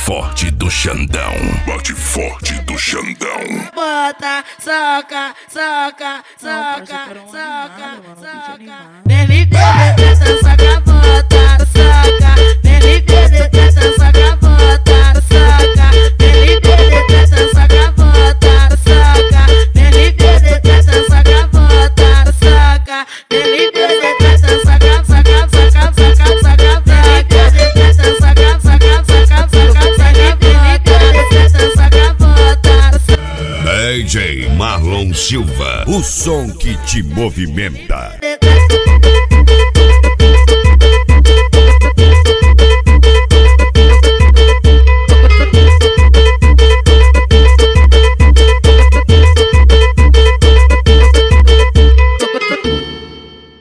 forte do Xandão. Bate forte do Xandão. Bota, soca, soca, soca, soca, soca. Vem me beber, tenta, soca, bota, soca. Vem me beber, tenta, soca, bota, soca. Vem me beber, tenta, soca, bota, soca. Vem me beber, tenta, soca, bota, soca. Vem me beber, tenta, soca, soca, soca, soca, soca. Vem me beber, tenta, soca, soca, soca, soca, soca. Vem me beber, tenta, soca, bota, soca. DJ Marlon Silva, o som que te movimenta. Tenta,